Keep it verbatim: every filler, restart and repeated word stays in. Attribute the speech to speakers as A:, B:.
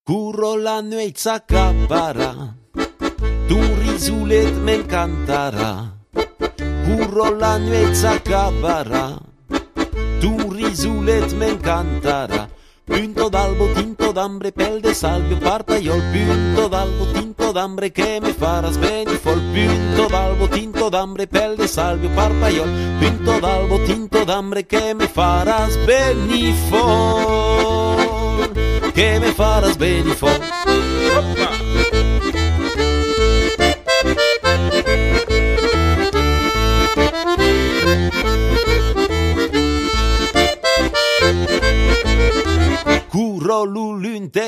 A: Curro la nuez acabara, tu risulet me encantará. Curro la nuez acabara, tu risulet me encantará. Punto d'albo, tinto d'ambre, pel de salvio, parpaiol. Punto d'albo, tinto d'ambre, che me faras benifol. Punto d'albo, tinto d'ambre, pel de salvio, parpaiol. Punto d'albo, tinto d'ambre, che me faras benifol. Che me faras benifol.